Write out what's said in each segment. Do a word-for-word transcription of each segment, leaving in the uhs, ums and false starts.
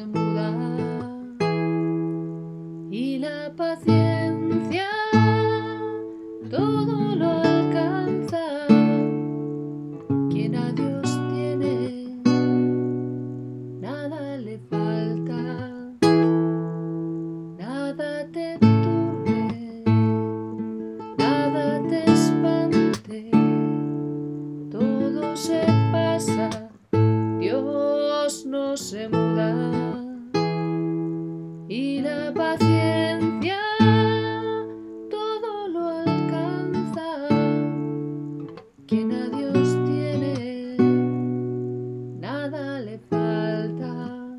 muda y la paciencia todo lo alcanza. Quien a Dios tiene, nada le falta, nada te turbe, nada te espante, todo se pasa, Dios no se muda y la paciencia todo lo alcanza. Quien a Dios tiene, nada le falta.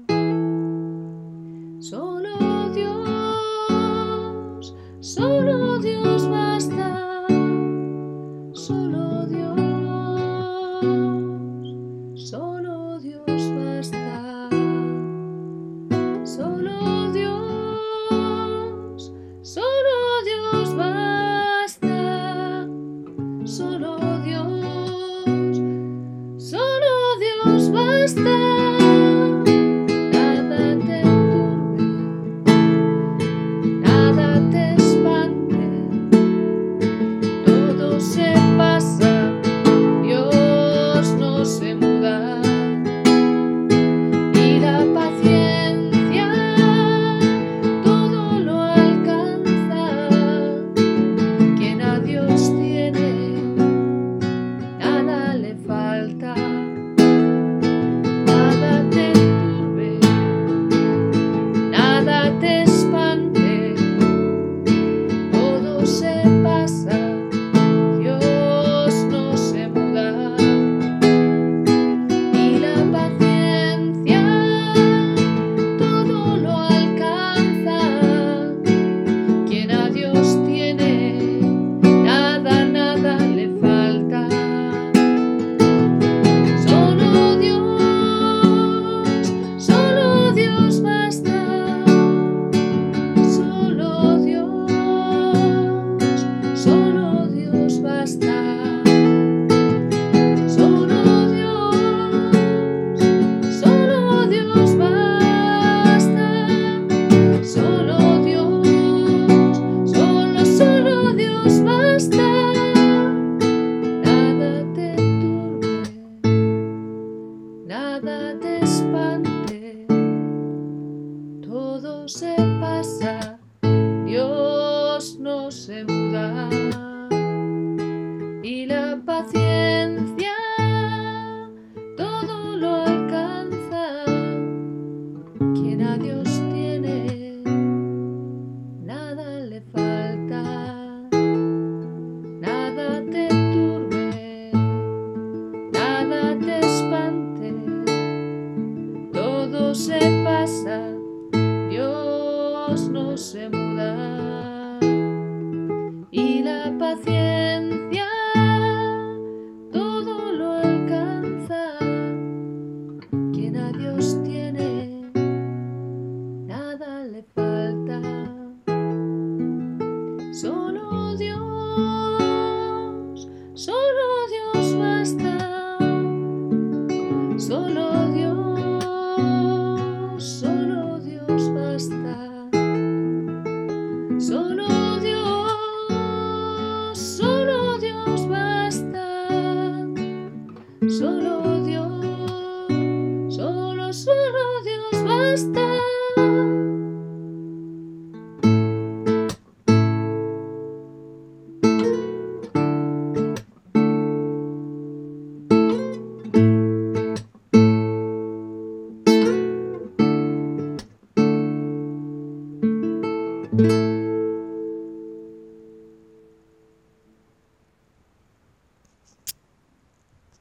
Solo Dios, solo Dios basta. Solo Dios, solo Dios basta. Solo Dios, solo Dios basta. Solo Dios, solo Dios basta. Nada te turbe, nada te espante, todo se pasa, Dios no se muda y la paciencia todo lo alcanza. Quien a Dios tiene, nada le falta, nada te turbe, nada te espante, todo se pasa, Dios no se muda y la paciencia todo lo alcanza. Quien a Dios tiene, nada, nada le falta. Solo Dios, solo Dios basta. Solo Dios, solo Dios basta. Solo Dios, solo Dios basta. Solo Dios, solo, solo Dios basta. Nada te turbe, nada te espante, todo se pasa, Dios no se muda y la paciencia todo lo alcanza. Quien a Dios tiene, nada le falta, nada te turbe, nada te espante, todo se pasa, Dios no se muda y la paciencia todo lo alcanza. Quien a Dios tiene, nada le falta. Solo Dios, solo Dios basta. Solo Dios, solo Dios basta. Solo Dios, solo Dios basta. Solo Dios, solo, solo Dios basta.